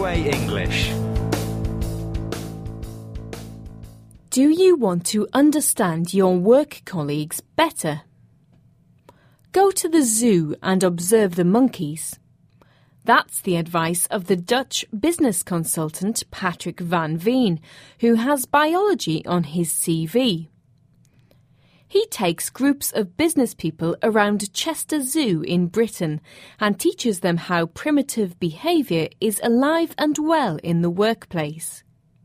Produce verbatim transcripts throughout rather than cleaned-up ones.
Takeaway English. Do you want to understand your work colleagues better? Go to the zoo and observe the monkeys. That's the advice of the Dutch business consultant Patrick van Veen, who has biology on his C V. He takes groups of business people around Chester Zoo in Britain and teaches them how primitive behaviour is alive and well in the workplace.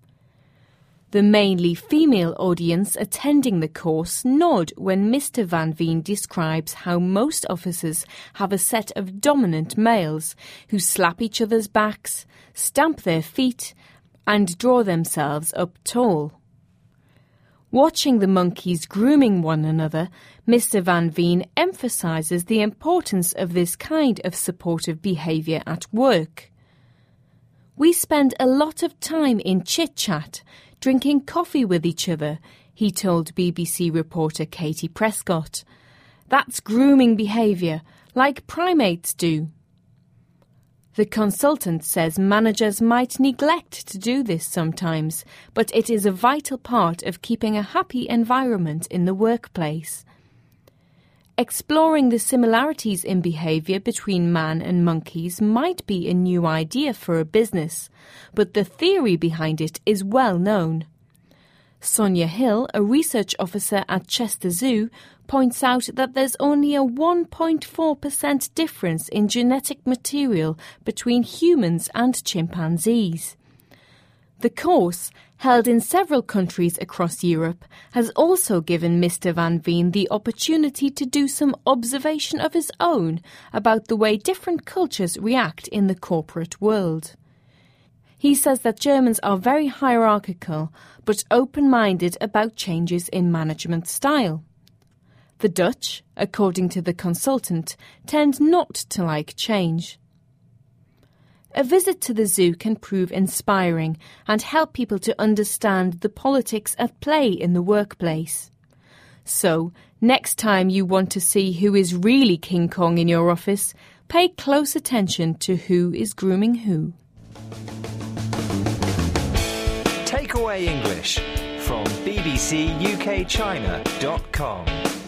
The mainly female audience attending the course nod when Mister Van Veen describes how most officers have a set of dominant males who slap each other's backs, stamp their feet and draw themselves up tall. Watching the monkeys grooming one another, Mister Van Veen emphasises the importance of this kind of supportive behaviour at work. We spend a lot of time in chit-chat, drinking coffee with each other, he told B B C reporter Katie Prescott. That's grooming behaviour, like primates do. The consultant says managers might neglect to do this sometimes, but it is a vital part of keeping a happy environment in the workplace. Exploring the similarities in behaviour between man and monkeys might be a new idea for a business, but the theory behind it is well known. Sonia Hill, a research officer at Chester Zoo, points out that there's only a one point four percent difference in genetic material between humans and chimpanzees. The course, held in several countries across Europe, has also given Mister Van Veen the opportunity to do some observation of his own about the way different cultures react in the corporate world. He says that Germans are very hierarchical, but open-minded about changes in management style. The Dutch, according to the consultant, tend not to like change. A visit to the zoo can prove inspiring and help people to understand the politics at play in the workplace. So, next time you want to see who is really King Kong in your office, pay close attention to who is grooming who. Takeaway English from b b c u k china dot com.